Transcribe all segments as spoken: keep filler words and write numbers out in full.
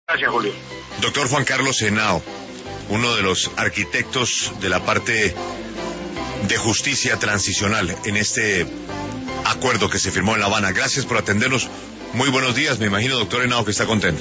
Gracias, Julio. Doctor Juan Carlos Henao, uno de los arquitectos de la parte de justicia transicional en este acuerdo que se firmó en La Habana. Gracias por atendernos. Muy buenos días. Me imagino, doctor Henao, que está contento.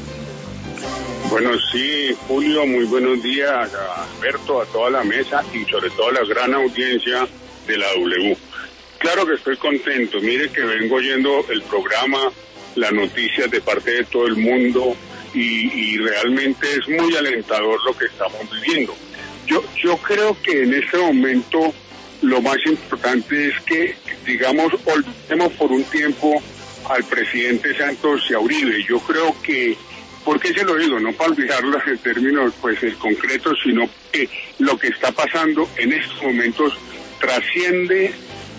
Bueno, sí, Julio, muy buenos días a Alberto, a toda la mesa y sobre todo a la gran audiencia de la W. Claro que estoy contento. Mire que vengo oyendo el programa, las noticias de parte de todo el mundo y, y realmente es muy alentador lo que estamos viviendo. Yo, yo creo que en este momento lo más importante es que, digamos, olvidemos por un tiempo al presidente Santos y a Uribe. Yo creo que, ¿por qué se lo digo? No para olvidarlo en términos pues el concreto, sino que lo que está pasando en estos momentos trasciende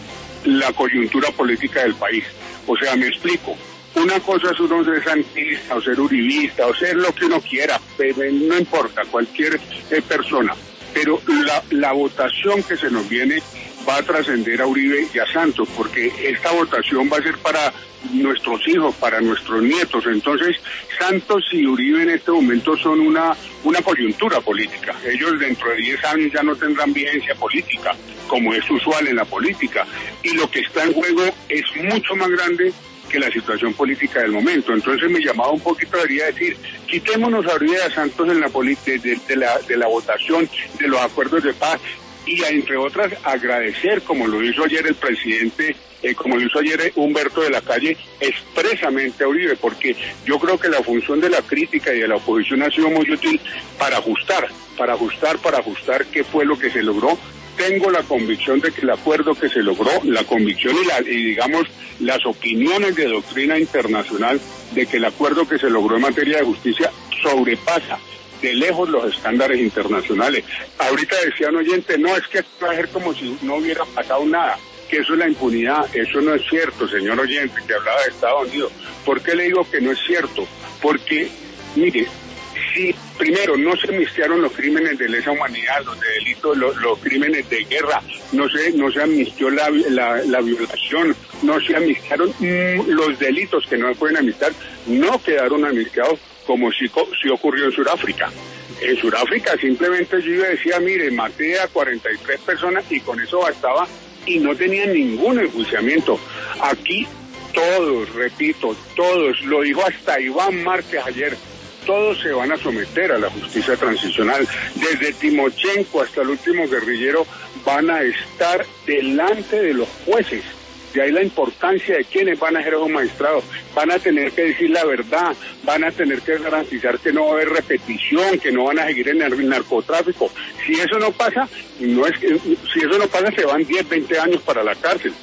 la coyuntura política del país. O sea, me explico. Una cosa es uno ser santista o ser uribista o ser lo que uno quiera, pero no importa, cualquier eh, persona. Pero la, la votación que se nos viene va a trascender a Uribe y a Santos, porque esta votación va a ser para nuestros hijos, para nuestros nietos. Entonces, Santos y Uribe en este momento son una, una coyuntura política. Ellos dentro de diez años ya no tendrán vigencia política, como es usual en la política. Y lo que está en juego es mucho más grande que la situación política del momento. Entonces me llamaba un poquito, debería decir, quitémonos a Uribe y a Santos en la de, de, de, la, de la votación, de los acuerdos de paz, y entre otras agradecer, como lo hizo ayer el presidente, eh, como lo hizo ayer Humberto de la Calle, expresamente a Uribe, porque yo creo que la función de la crítica y de la oposición ha sido muy útil para ajustar, para ajustar, para ajustar qué fue lo que se logró. Tengo la convicción de que el acuerdo que se logró, la convicción y, la, y digamos las opiniones de doctrina internacional de que el acuerdo que se logró en materia de justicia sobrepasa de lejos los estándares internacionales. Ahorita decía un oyente, no, es que va a ser como si no hubiera pasado nada, que eso es la impunidad. Eso no es cierto, señor oyente, que hablaba de Estados Unidos. ¿Por qué le digo que no es cierto? Porque, mire, si primero no se amnistiaron los crímenes de lesa humanidad, los de delitos, los, los crímenes de guerra, no se, no se amnistió la, la, la violación, no se amnistiaron mmm, los delitos que no se pueden amnistiar, no quedaron amnistiados como si, si ocurrió en Sudáfrica. En Sudáfrica simplemente yo decía, mire, maté a cuarenta y tres personas y con eso bastaba y no tenían ningún enjuiciamiento. Aquí todos, repito, todos, lo dijo hasta Iván Márquez ayer, todos se van a someter a la justicia transicional. Desde Timochenko hasta el último guerrillero van a estar delante de los jueces. De ahí la importancia de quienes van a ser los magistrados. Van a tener que decir la verdad, van a tener que garantizar que no va a haber repetición, que no van a seguir en el narcotráfico. Si eso no pasa, no es que, si eso no pasa, se van diez, veinte años para la cárcel.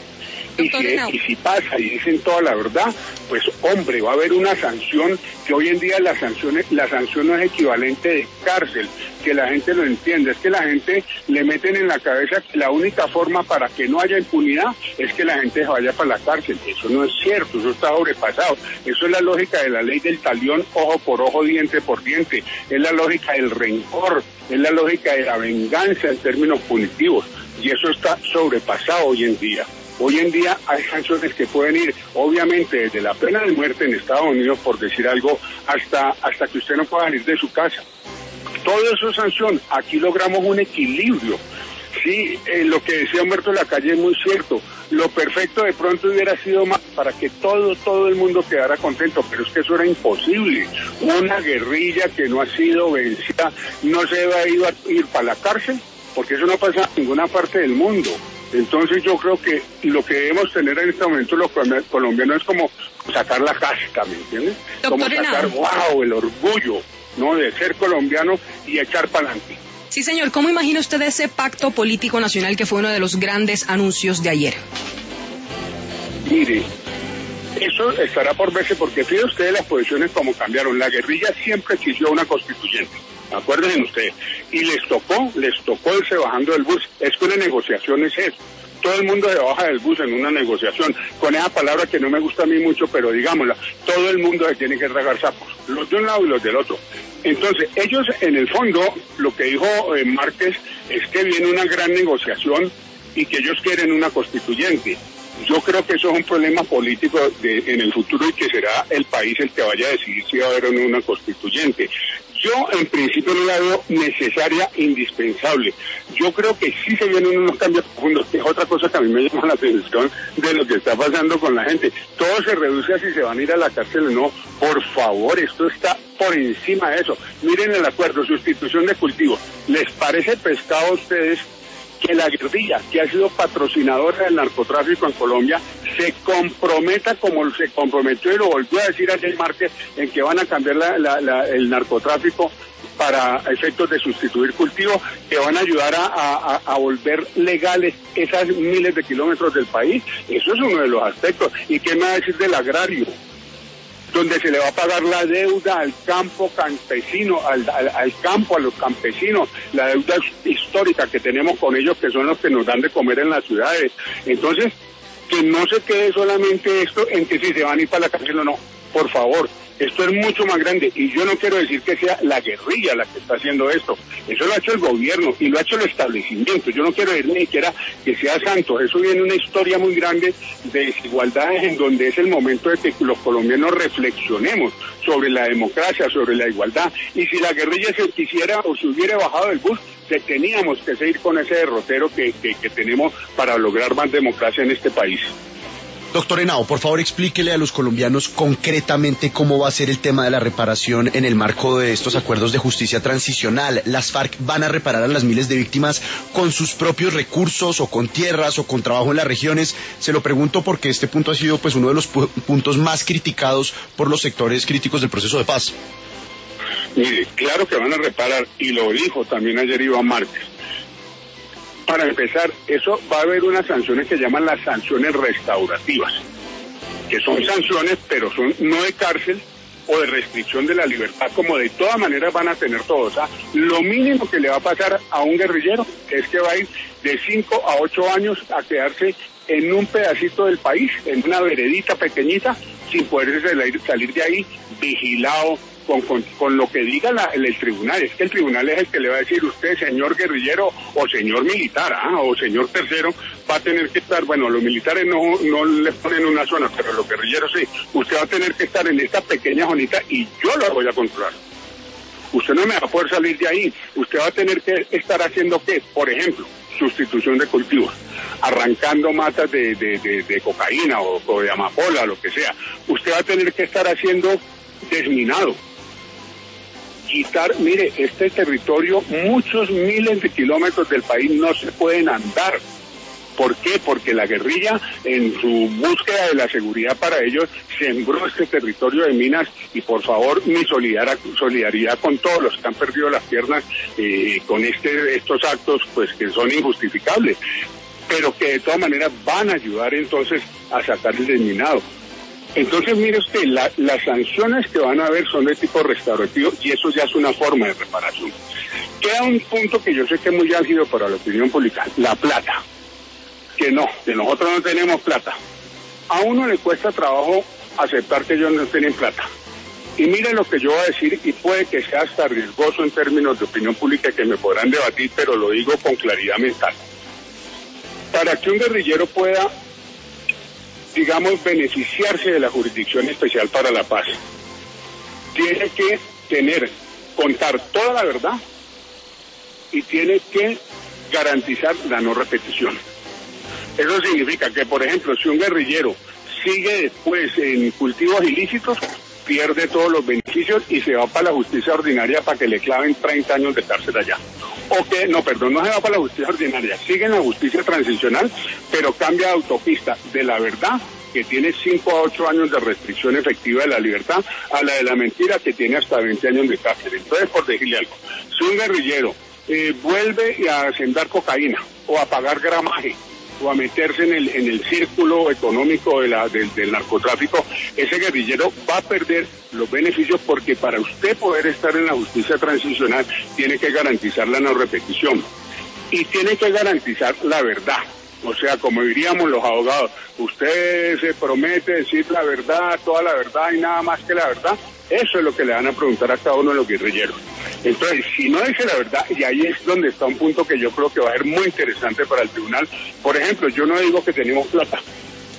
Y si, y si pasa y dicen toda la verdad, pues hombre, va a haber una sanción que hoy en día la sanción, la sanción no es equivalente de cárcel, que la gente lo entiende, es que la gente le meten en la cabeza que la única forma para que no haya impunidad es que la gente vaya para la cárcel. Eso no es cierto, eso está sobrepasado. Eso es la lógica de la ley del talión, ojo por ojo, diente por diente, es la lógica del rencor, es la lógica de la venganza en términos punitivos, y eso está sobrepasado hoy en día. Hoy en día hay sanciones que pueden ir, obviamente, desde la pena de muerte en Estados Unidos, por decir algo, hasta hasta que usted no pueda salir de su casa. Todo eso es sanción. Aquí logramos un equilibrio. Sí, eh, lo que decía Humberto de la Calle es muy cierto. Lo perfecto de pronto hubiera sido más para que todo, todo el mundo quedara contento, pero es que eso era imposible. Una guerrilla que no ha sido vencida no se va a ir, a ir para la cárcel, porque eso no pasa en ninguna parte del mundo. Entonces yo creo que lo que debemos tener en este momento los colombianos es como sacar la casta, ¿me entiendes? Como sacar, wow, el orgullo, ¿no?, de ser colombiano y echar para adelante. Sí, señor. ¿Cómo imagina usted ese pacto político nacional que fue uno de los grandes anuncios de ayer? Mire, eso estará por verse, porque fíjense ustedes las posiciones como cambiaron. La guerrilla siempre exigió una constituyente, acuérdense ustedes, y les tocó, les tocó irse bajando del bus. Es que una negociación es eso. Todo el mundo se baja del bus en una negociación, con esa palabra que no me gusta a mí mucho, pero digámosla, todo el mundo se tiene que tragar sapos, los de un lado y los del otro. Entonces, ellos en el fondo, lo que dijo eh, Márquez, es que viene una gran negociación y que ellos quieren una constituyente. Yo creo que eso es un problema político de, en el futuro y que será el país el que vaya a decidir si va a haber o no una constituyente. Yo en principio no la veo necesaria, indispensable. Yo creo que sí se vienen unos cambios profundos, que es otra cosa que a mí me llama la atención de lo que está pasando con la gente. Todo se reduce a si se van a ir a la cárcel o no. Por favor, esto está por encima de eso. Miren el acuerdo, sustitución de cultivos. ¿Les parece pescado a ustedes que la guerrilla, que ha sido patrocinadora del narcotráfico en Colombia, se comprometa como se comprometió y lo volvió a decir ayer Márquez, en que van a cambiar la, la, la, el narcotráfico para efectos de sustituir cultivos, que van a ayudar a, a, a volver legales esas miles de kilómetros del país? Eso es uno de los aspectos. ¿Y qué me va a decir del agrario? Donde se le va a pagar la deuda al campo campesino, al, al, al campo, a los campesinos, la deuda histórica que tenemos con ellos, que son los que nos dan de comer en las ciudades. Entonces, que no se quede solamente esto en que si se van a ir para la cárcel o no, por favor. Esto es mucho más grande y yo no quiero decir que sea la guerrilla la que está haciendo esto. Eso lo ha hecho el gobierno y lo ha hecho el establecimiento. Yo no quiero decir ni siquiera que sea santo. Eso viene una historia muy grande de desigualdades en donde es el momento de que los colombianos reflexionemos sobre la democracia, sobre la igualdad. Y si la guerrilla se quisiera o se hubiera bajado del bus, que teníamos que seguir con ese derrotero que, que, que tenemos para lograr más democracia en este país. Doctor Henao, por favor explíquele a los colombianos concretamente cómo va a ser el tema de la reparación en el marco de estos acuerdos de justicia transicional. ¿Las FARC van a reparar a las miles de víctimas con sus propios recursos o con tierras o con trabajo en las regiones? Se lo pregunto porque este punto ha sido pues uno de los pu- puntos más criticados por los sectores críticos del proceso de paz. Mire, claro que van a reparar, y lo dijo también ayer Iván Márquez. Para empezar, eso va a haber unas sanciones que llaman las sanciones restaurativas, que son sanciones, pero son no de cárcel o de restricción de la libertad, como de todas maneras van a tener todos. O sea, lo mínimo que le va a pasar a un guerrillero es que va a ir de cinco a ocho años a quedarse en un pedacito del país, en una veredita pequeñita, sin poder salir, salir de ahí vigilado, Con, con, con lo que diga la, el, el tribunal. Es que el tribunal es el que le va a decir: usted, señor guerrillero o señor militar, ¿ah? o señor tercero, va a tener que estar, bueno, los militares no, no le ponen una zona, pero los guerrilleros sí, usted va a tener que estar en esta pequeña zonita y yo lo voy a controlar. Usted no me va a poder salir de ahí. Usted va a tener que estar haciendo, ¿qué? Por ejemplo, sustitución de cultivos, arrancando matas de, de, de, de cocaína o, o de amapola, lo que sea. Usted va a tener que estar haciendo desminado. Quitar, mire, este territorio, muchos miles de kilómetros del país no se pueden andar. ¿Por qué? Porque la guerrilla, en su búsqueda de la seguridad para ellos, sembró este territorio de minas. Y por favor, mi solidaridad con todos los que han perdido las piernas eh, con este estos actos, pues que son injustificables, pero que de todas maneras van a ayudar entonces a sacar el desminado. Entonces, mire usted, la, las sanciones que van a haber son de tipo restaurativo y eso ya es una forma de reparación. Queda un punto que yo sé que es muy álgido para la opinión pública: la plata. Que no, que nosotros no tenemos plata. A uno le cuesta trabajo aceptar que ellos no tienen plata. Y miren lo que yo voy a decir, y puede que sea hasta riesgoso en términos de opinión pública, que me podrán debatir, pero lo digo con claridad mental. Para que un guerrillero pueda, digamos, beneficiarse de la Jurisdicción Especial para la Paz, tiene que tener, contar toda la verdad y tiene que garantizar la no repetición. Eso significa que, por ejemplo, si un guerrillero sigue después en cultivos ilícitos, pierde todos los beneficios y se va para la justicia ordinaria para que le claven treinta años de cárcel allá. O que, no, perdón, no se va para la justicia ordinaria, sigue en la justicia transicional, pero cambia de autopista de la verdad, que tiene cinco a ocho años de restricción efectiva de la libertad, a la de la mentira, que tiene hasta veinte años de cárcel. Entonces, por decirle algo, si un guerrillero eh, vuelve a sembrar cocaína o a pagar gramaje, o a meterse en el en el círculo económico de la, del, del narcotráfico, ese guerrillero va a perder los beneficios, porque para usted poder estar en la justicia transicional tiene que garantizar la no repetición y tiene que garantizar la verdad. O sea, como diríamos los abogados, usted se promete decir la verdad, toda la verdad y nada más que la verdad. Eso es lo que le van a preguntar a cada uno de los guerrilleros. Entonces, si no dice la verdad, y ahí es donde está un punto que yo creo que va a ser muy interesante para el tribunal. Por ejemplo, yo no digo que tenemos plata,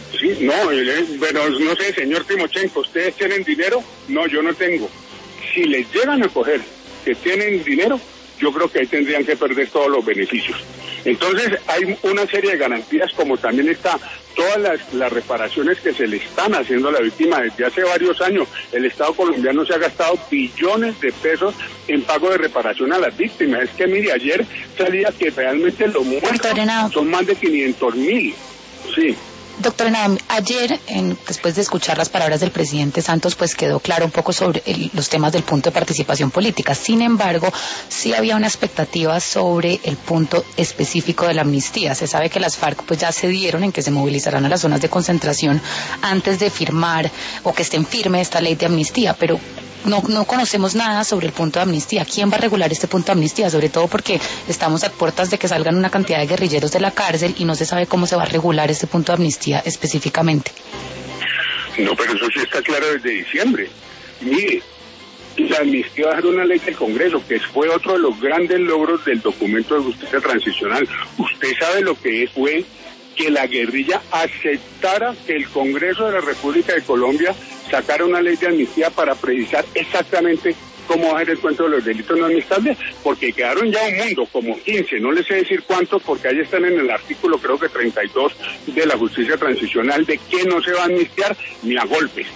Sí, no, eh, pero no sé, señor Timochenko, ¿ustedes tienen dinero? No, yo no tengo. Si les llegan a coger que tienen dinero, yo creo que ahí tendrían que perder todos los beneficios. Entonces hay una serie de garantías, como también está todas las, las reparaciones que se le están haciendo a la víctima desde hace varios años. El Estado colombiano se ha gastado billones de pesos en pago de reparación a las víctimas. Es que mire, ayer salía que realmente los muertos son más de quinientos mil. Sí. Doctor Henao, ayer, en, después de escuchar las palabras del presidente Santos, pues quedó claro un poco sobre el, los temas del punto de participación política. Sin embargo, sí había una expectativa sobre el punto específico de la amnistía. Se sabe que las FARC pues ya se dieron en que se movilizarán a las zonas de concentración antes de firmar o que estén firme esta ley de amnistía, pero No, no conocemos nada sobre el punto de amnistía. ¿Quién va a regular este punto de amnistía? Sobre todo porque estamos a puertas de que salgan una cantidad de guerrilleros de la cárcel y no se sabe cómo se va a regular este punto de amnistía específicamente. No, pero eso sí está claro desde diciembre. Mire, la amnistía va a ser una ley del Congreso, que fue otro de los grandes logros del documento de justicia transicional. Usted sabe lo que fue que la guerrilla aceptara que el Congreso de la República de Colombia sacara una ley de amnistía para precisar exactamente cómo va a ser el cuento de los delitos no amnistables, porque quedaron ya un mundo, como quince, no les sé decir cuántos, porque ahí están en el artículo, creo que treinta y dos de la justicia transicional, de que no se va a amnistiar ni a golpes,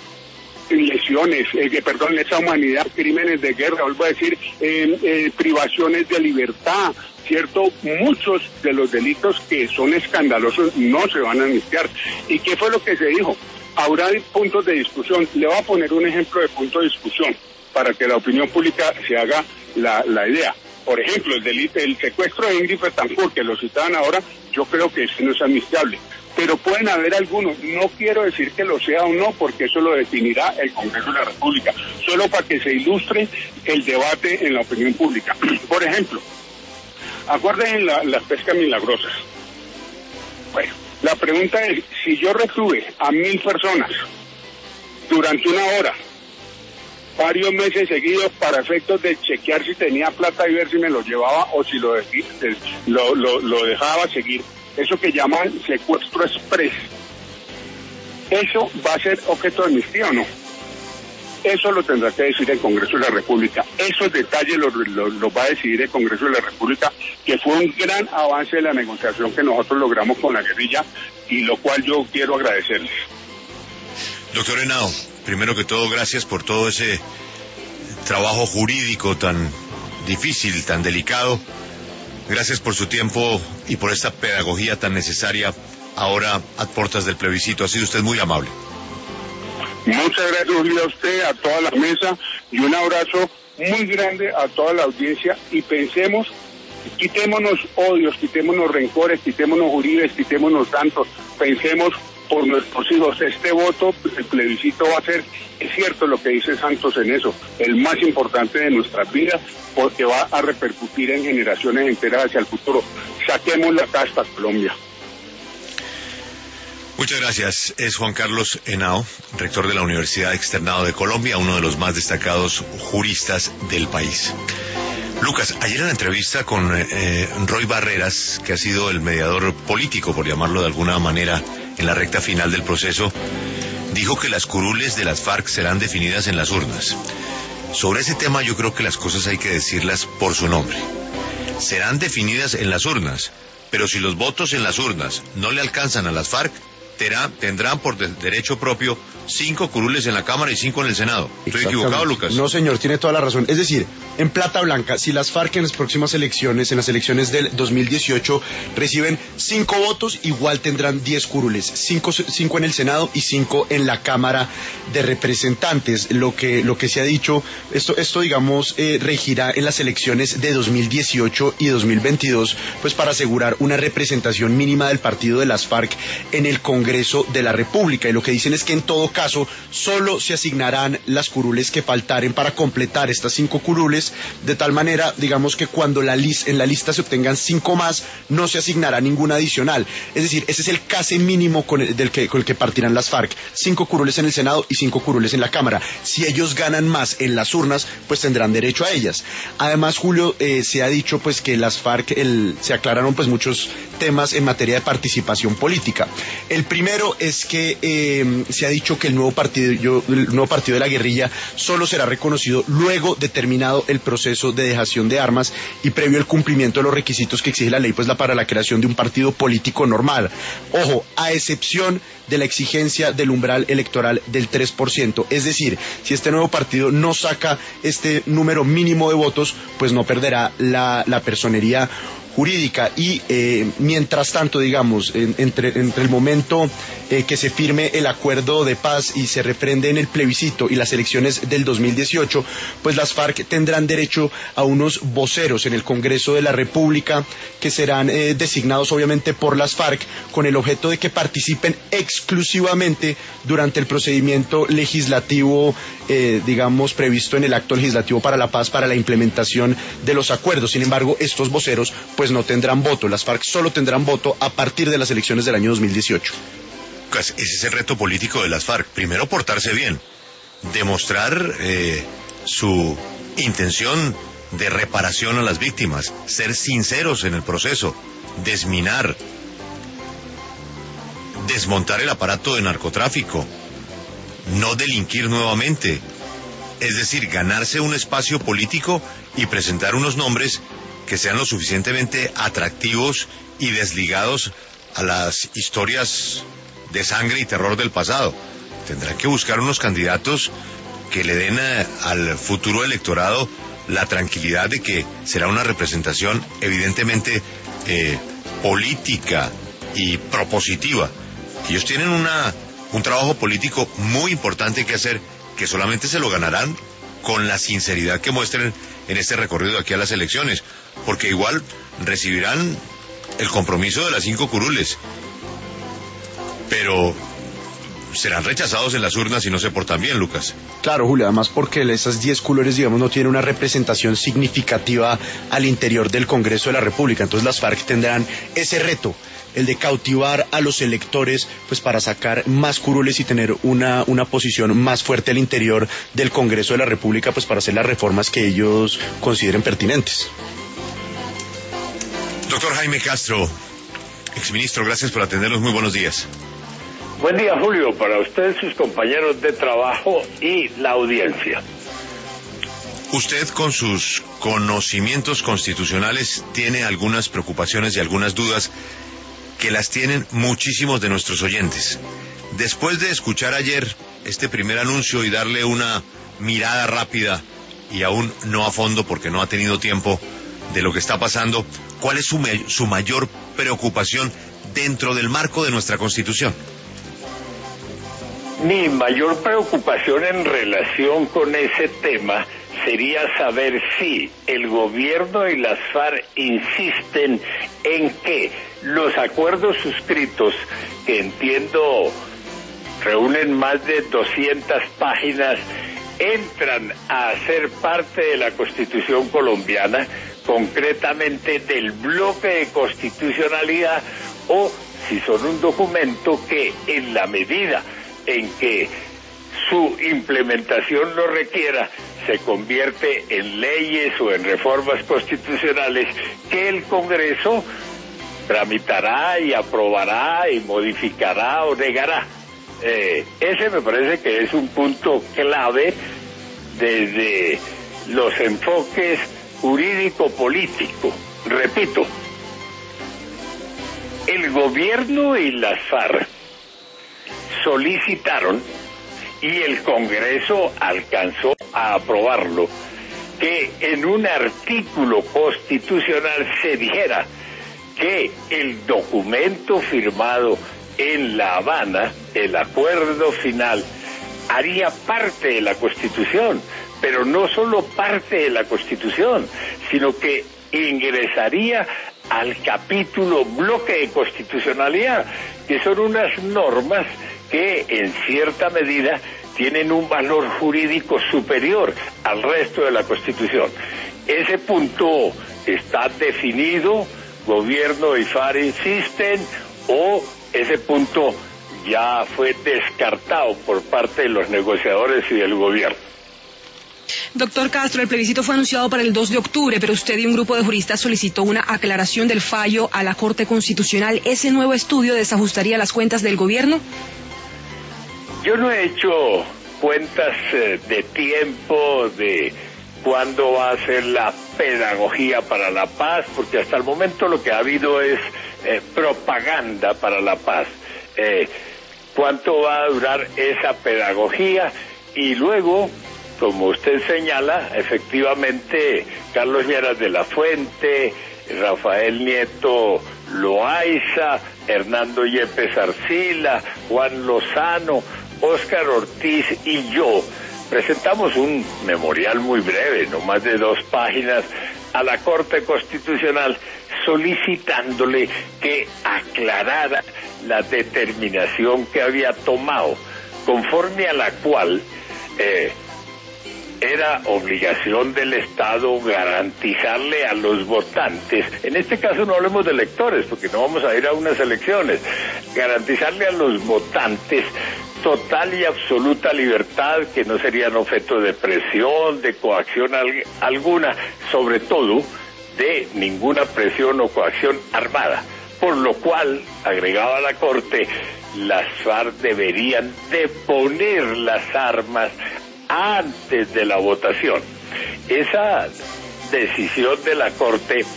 lesiones, eh, que perdón, lesa humanidad, crímenes de guerra, vuelvo a decir, eh, eh, privaciones de libertad, ¿cierto? Muchos de los delitos que son escandalosos no se van a amnistiar. ¿Y qué fue lo que se dijo? Habrá puntos de discusión. Le voy a poner un ejemplo de punto de discusión para que la opinión pública se haga la, la idea. Por ejemplo, el delito, el secuestro de Ingrid Betancourt, que lo citaban ahora, yo creo que eso no es amnistiable. Pero pueden haber algunos, no quiero decir que lo sea o no, porque eso lo definirá el Congreso de la República, solo para que se ilustre el debate en la opinión pública. Por ejemplo, acuérdense la, las pescas milagrosas. Bueno, la pregunta es, si yo retuve a mil personas durante una hora, varios meses seguidos, para efectos de chequear si tenía plata y ver si me lo llevaba o si lo, de, lo, lo, lo dejaba seguir, eso que llaman secuestro express, ¿eso va a ser objeto de amnistía o no? Eso lo tendrá que decir el Congreso de la República. Esos detalles los lo, lo va a decidir el Congreso de la República, que fue un gran avance de la negociación que nosotros logramos con la guerrilla, y lo cual yo quiero agradecerles. Doctor Henao, primero que todo, gracias por todo ese trabajo jurídico tan difícil, tan delicado. Gracias por su tiempo y por esta pedagogía tan necesaria ahora a puertas del plebiscito. Ha sido usted muy amable. Muchas gracias, Julio, a usted, a toda la mesa, y un abrazo muy grande a toda la audiencia, y pensemos, quitémonos odios, quitémonos rencores, quitémonos Uribes, quitémonos Santos, pensemos por nuestros hijos. Este voto, el plebiscito va a ser, es cierto lo que dice Santos en eso, el más importante de nuestras vidas, porque va a repercutir en generaciones enteras hacia el futuro. Saquemos la casta, Colombia. Muchas gracias. Es Juan Carlos Henao, rector de la Universidad Externado de Colombia, uno de los más destacados juristas del país. Lucas, ayer en la entrevista con eh, Roy Barreras, que ha sido el mediador político, por llamarlo de alguna manera, en la recta final del proceso, dijo que las curules de las FARC serán definidas en las urnas. Sobre ese tema yo creo que las cosas hay que decirlas por su nombre. Serán definidas en las urnas, pero si los votos en las urnas no le alcanzan a las FARC, tendrán por de derecho propio cinco curules en la Cámara y cinco en el Senado. ¿Estoy equivocado, Lucas? No, señor, tiene toda la razón. Es decir, en plata blanca, si las FARC en las próximas elecciones, en las elecciones del dos mil dieciocho, reciben cinco votos, igual tendrán diez curules, cinco, cinco en el Senado y cinco en la Cámara de Representantes. Lo que, lo que se ha dicho, esto, esto digamos, eh, regirá en las elecciones de dos mil dieciocho y dos mil veintidós, pues para asegurar una representación mínima del partido de las FARC en el Congreso Congreso de la República, y lo que dicen es que en todo caso solo se asignarán las curules que faltaren para completar estas cinco curules, de tal manera, digamos, que cuando la lis en la lista se obtengan cinco más, no se asignará ninguna adicional. Es decir, ese es el case mínimo con el, del que, con el que partirán las FARC, cinco curules en el Senado y cinco curules en la Cámara. Si ellos ganan más en las urnas, pues tendrán derecho a ellas. Además, Julio, eh, se ha dicho pues que las FARC, el, se aclararon pues muchos temas en materia de participación política. El primero es que eh, se ha dicho que el nuevo partido, yo, el nuevo partido de la guerrilla solo será reconocido luego de terminado el proceso de dejación de armas y previo el cumplimiento de los requisitos que exige la ley pues la, para la creación de un partido político normal. Ojo, a excepción de la exigencia del umbral electoral del tres por ciento. Es decir, si este nuevo partido no saca este número mínimo de votos, pues no perderá la, la personería jurídica y eh, mientras tanto, digamos, en, entre, entre el momento eh, que se firme el acuerdo de paz y se refrende en el plebiscito y las elecciones del dos mil dieciocho, pues las FARC tendrán derecho a unos voceros en el Congreso de la República que serán eh, designados obviamente por las FARC con el objeto de que participen exclusivamente durante el procedimiento legislativo, eh, digamos, previsto en el acto legislativo para la paz, para la implementación de los acuerdos. Sin embargo, estos voceros pues no tendrán voto, las FARC solo tendrán voto a partir de las elecciones del año dos mil dieciocho. Ese es el reto político de las FARC. Primero, portarse bien, demostrar eh, su intención de reparación a las víctimas, ser sinceros en el proceso, desminar, desmontar el aparato de narcotráfico, no delinquir nuevamente, es decir, ganarse un espacio político y presentar unos nombres que sean lo suficientemente atractivos y desligados a las historias de sangre y terror del pasado. Tendrán que buscar unos candidatos que le den a, al futuro electorado la tranquilidad de que será una representación evidentemente eh, política y propositiva. Ellos tienen una, un trabajo político muy importante que hacer, que solamente se lo ganarán con la sinceridad que muestren en este recorrido aquí a las elecciones, porque igual recibirán el compromiso de las cinco curules, pero serán rechazados en las urnas si no se portan bien, Lucas. Claro, Julio, además porque esas diez curules, digamos, no tienen una representación significativa al interior del Congreso de la República, entonces las FARC tendrán ese reto, el de cautivar a los electores pues para sacar más curules y tener una, una posición más fuerte al interior del Congreso de la República pues para hacer las reformas que ellos consideren pertinentes. Doctor Jaime Castro, exministro, gracias por atendernos, muy buenos días. Buen día, Julio, para usted, sus compañeros de trabajo y la audiencia. Usted, con sus conocimientos constitucionales, tiene algunas preocupaciones y algunas dudas que las tienen muchísimos de nuestros oyentes. Después de escuchar ayer este primer anuncio y darle una mirada rápida y aún no a fondo porque no ha tenido tiempo de lo que está pasando, ¿cuál es su, me- su mayor preocupación dentro del marco de nuestra Constitución? Mi mayor preocupación en relación con ese tema sería saber si el gobierno y las FARC insisten en que los acuerdos suscritos, que entiendo reúnen más de doscientas páginas, entran a ser parte de la Constitución colombiana, concretamente del bloque de constitucionalidad, o si son un documento que en la medida en que su implementación lo requiera, se convierte en leyes o en reformas constitucionales que el Congreso tramitará y aprobará y modificará o negará. Eh, ese me parece que es un punto clave desde los enfoques jurídico-político. Repito, el gobierno y las FARC solicitaron, y el Congreso alcanzó a aprobarlo, que en un artículo constitucional se dijera que el documento firmado en La Habana, el acuerdo final, haría parte de la Constitución, pero no solo parte de la Constitución, sino que ingresaría al capítulo bloque de constitucionalidad, que son unas normas que en cierta medida tienen un valor jurídico superior al resto de la Constitución. Ese punto está definido, gobierno y FARC insisten, o ese punto ya fue descartado por parte de los negociadores y del gobierno. Doctor Castro, el plebiscito fue anunciado para el dos de octubre, pero usted y un grupo de juristas solicitó una aclaración del fallo a la Corte Constitucional. ¿Ese nuevo estudio desajustaría las cuentas del gobierno? Yo no he hecho cuentas eh, de tiempo, de cuándo va a ser la pedagogía para la paz, porque hasta el momento lo que ha habido es eh, propaganda para la paz. Eh, ¿Cuánto va a durar esa pedagogía? Y luego, como usted señala, efectivamente, Carlos Lleras de la Fuente, Rafael Nieto Loaiza, Hernando Yepes Arcila, Juan Lozano, Óscar Ortiz y yo presentamos un memorial muy breve, no más de dos páginas, a la Corte Constitucional solicitándole que aclarara la determinación que había tomado, conforme a la cual eh, era obligación del Estado garantizarle a los votantes, en este caso no hablemos de electores, porque no vamos a ir a unas elecciones, garantizarle a los votantes total y absoluta libertad, que no serían objeto de presión, de coacción al- alguna, sobre todo de ninguna presión o coacción armada, por lo cual, agregaba la Corte, las FARC deberían deponer las armas antes de la votación. Esa decisión de la Corte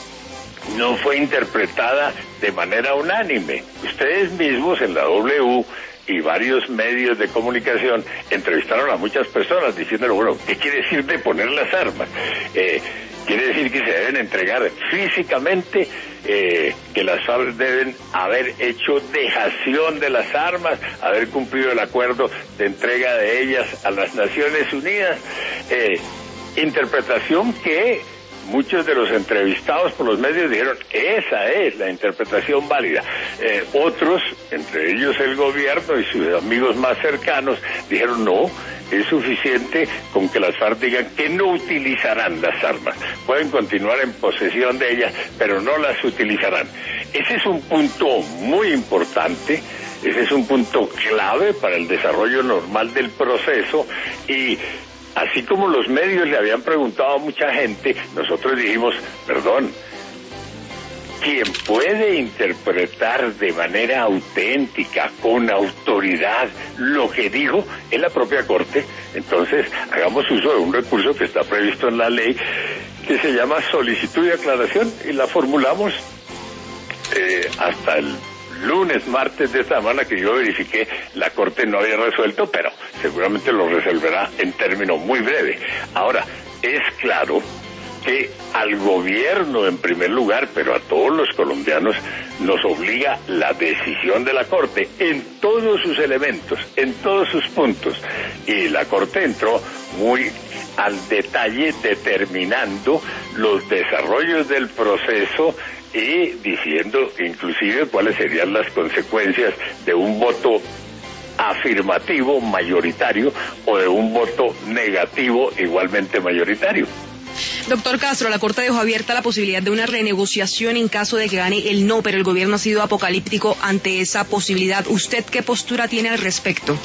no fue interpretada de manera unánime. Ustedes mismos en la W y varios medios de comunicación entrevistaron a muchas personas diciéndole, bueno, ¿qué quiere decir deponer las armas? Eh, quiere decir que se deben entregar físicamente, eh, que las FARC deben haber hecho dejación de las armas, haber cumplido el acuerdo de entrega de ellas a las Naciones Unidas, eh, interpretación que muchos de los entrevistados por los medios dijeron, esa es la interpretación válida. Eh, otros, entre ellos el gobierno y sus amigos más cercanos, dijeron, no, es suficiente con que las FARC digan que no utilizarán las armas. Pueden continuar en posesión de ellas, pero no las utilizarán. Ese es un punto muy importante, ese es un punto clave para el desarrollo normal del proceso, y así como los medios le habían preguntado a mucha gente, nosotros dijimos, perdón, quien puede interpretar de manera auténtica, con autoridad, lo que dijo es la propia Corte. Entonces, hagamos uso de un recurso que está previsto en la ley, que se llama solicitud de aclaración, y la formulamos eh, hasta el lunes, martes de esta semana, que yo verifiqué, la Corte no había resuelto, pero seguramente lo resolverá en término muy breve. Ahora, es claro que al gobierno en primer lugar, pero a todos los colombianos, nos obliga la decisión de la Corte en todos sus elementos, en todos sus puntos. Y la Corte entró muy al detalle determinando los desarrollos del proceso y diciendo inclusive cuáles serían las consecuencias de un voto afirmativo mayoritario o de un voto negativo igualmente mayoritario. Doctor Castro, la Corte dejó abierta la posibilidad de una renegociación en caso de que gane el no, pero el gobierno ha sido apocalíptico ante esa posibilidad. ¿Usted qué postura tiene al respecto?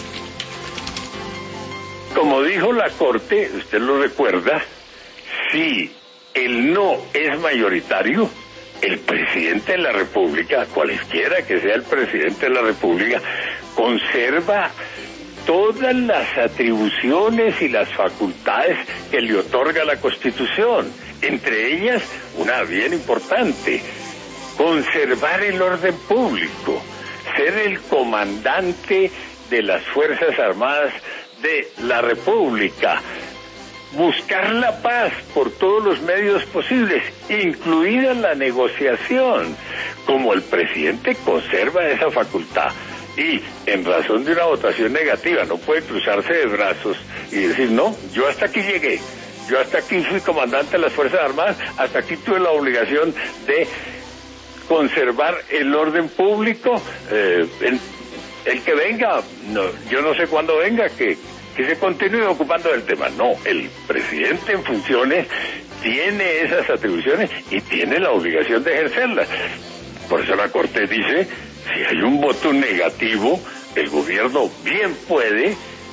Como dijo la Corte, usted lo recuerda, si el no es mayoritario, el presidente de la República, cualesquiera que sea el presidente de la República, conserva todas las atribuciones y las facultades que le otorga la Constitución, entre ellas una bien importante, conservar el orden público, ser el comandante de las Fuerzas Armadas de la República, buscar la paz por todos los medios posibles, incluida la negociación. Como el presidente conserva esa facultad y en razón de una votación negativa no puede cruzarse de brazos y decir, no, yo hasta aquí llegué, yo hasta aquí fui comandante de las Fuerzas Armadas, hasta aquí tuve la obligación de conservar el orden público, eh, el, el que venga, no, yo no sé cuándo venga, que que se continúe ocupando del tema. No, el presidente en funciones tiene esas atribuciones y tiene la obligación de ejercerlas. Por eso la Corte dice, si hay un voto negativo, el gobierno bien puede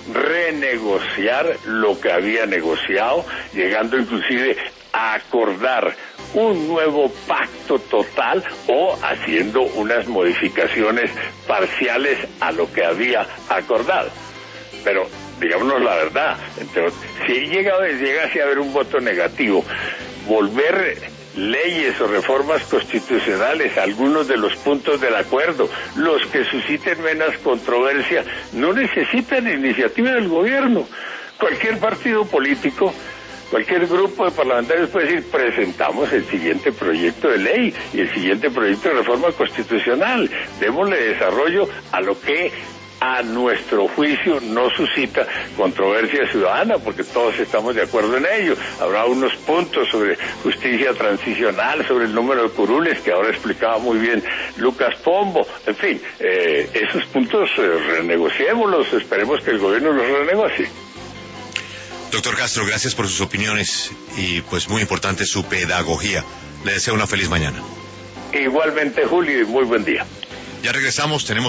renegociar lo que había negociado, llegando inclusive a acordar un nuevo pacto total o haciendo unas modificaciones parciales a lo que había acordado. Pero digámonos la verdad, entonces, si llega, llegase a haber un voto negativo, volver leyes o reformas constitucionales, algunos de los puntos del acuerdo, los que susciten menos controversia, no necesitan iniciativa del gobierno. Cualquier partido político, cualquier grupo de parlamentarios puede decir, presentamos el siguiente proyecto de ley y el siguiente proyecto de reforma constitucional, démosle desarrollo a lo que a nuestro juicio no suscita controversia ciudadana, porque todos estamos de acuerdo en ello. Habrá unos puntos sobre justicia transicional, sobre el número de curules, que ahora explicaba muy bien Lucas Pombo. En fin, eh, esos puntos eh, renegociémoslos, esperemos que el gobierno los renegocie. Doctor Castro, gracias por sus opiniones y pues muy importante su pedagogía. Le deseo una feliz mañana. Igualmente, Julio, y muy buen día. Ya regresamos, tenemos